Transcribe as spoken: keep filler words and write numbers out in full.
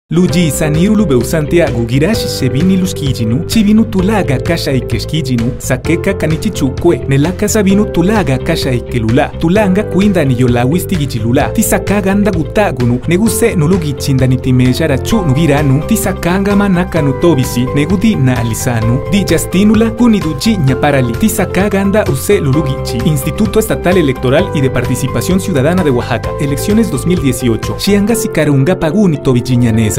Luji sanirulu beu Santiago girashi shebini luskijinu, chibinu tulaga kasha ikeskijinu, sakeka kanichichukwe, nelaka sabinu tulaga kasha ikelula, tulanga kuinda ni yolawistigijilula, tisakaga anda gutagunu, neguse nulugichinda nitimejara chu nugiranu, tisakanga manaka nutobisi, negudi na alisanu, di justinula kuniduchi ñaparali, tisakaga anda use lulugichi, Instituto Estatal Electoral y de Participación Ciudadana de Oaxaca, elecciones dos mil dieciocho, Xianga sikarunga paguni tobichiñanesa.